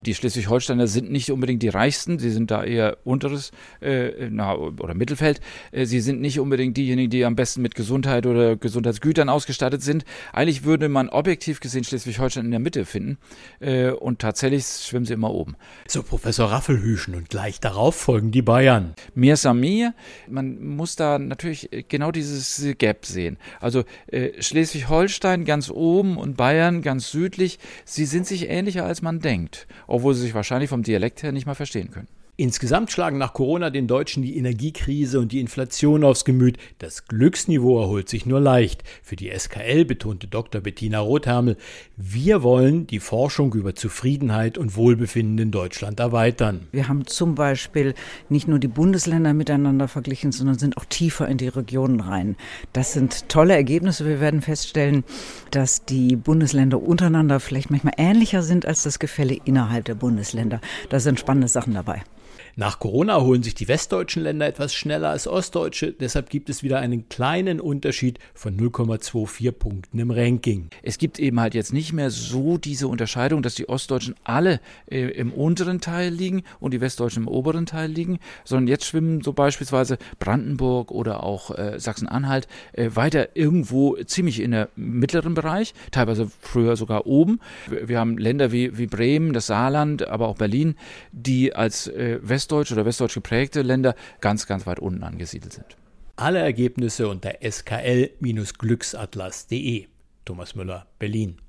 Die Schleswig-Holsteiner sind nicht unbedingt die Reichsten, sie sind da eher unteres oder Mittelfeld. Sie sind nicht unbedingt diejenigen, die am besten mit Gesundheit oder Gesundheitsgütern ausgestattet sind. Eigentlich würde man objektiv gesehen Schleswig-Holstein in der Mitte finden und tatsächlich schwimmen sie immer oben. So Professor Raffelhüschen und gleich darauf folgen die Bayern. Mir ist mir, man muss da natürlich genau dieses Gap sehen. Also Schleswig-Holstein ganz oben und Bayern ganz südlich, sie sind sich ähnlicher als man denkt. Obwohl sie sich wahrscheinlich vom Dialekt her nicht mal verstehen können. Insgesamt schlagen nach Corona den Deutschen die Energiekrise und die Inflation aufs Gemüt. Das Glücksniveau erholt sich nur leicht. Für die SKL betonte Dr. Bettina Rothermel, wir wollen die Forschung über Zufriedenheit und Wohlbefinden in Deutschland erweitern. Wir haben zum Beispiel nicht nur die Bundesländer miteinander verglichen, sondern sind auch tiefer in die Regionen rein. Das sind tolle Ergebnisse. Wir werden feststellen, dass die Bundesländer untereinander vielleicht manchmal ähnlicher sind als das Gefälle innerhalb der Bundesländer. Da sind spannende Sachen dabei. Nach Corona erholen sich die westdeutschen Länder etwas schneller als ostdeutsche. Deshalb gibt es wieder einen kleinen Unterschied von 0,24 Punkten im Ranking. Es gibt eben halt jetzt nicht mehr so diese Unterscheidung, dass die Ostdeutschen alle im unteren Teil liegen und die Westdeutschen im oberen Teil liegen, sondern jetzt schwimmen so beispielsweise Brandenburg oder auch Sachsen-Anhalt weiter irgendwo ziemlich in der mittleren Bereich, teilweise früher sogar oben. Wir haben Länder wie Bremen, das Saarland, aber auch Berlin, die als westdeutsch oder westdeutsch geprägte Länder ganz, ganz weit unten angesiedelt sind. Alle Ergebnisse unter skl-glücksatlas.de. Thomas Müller, Berlin.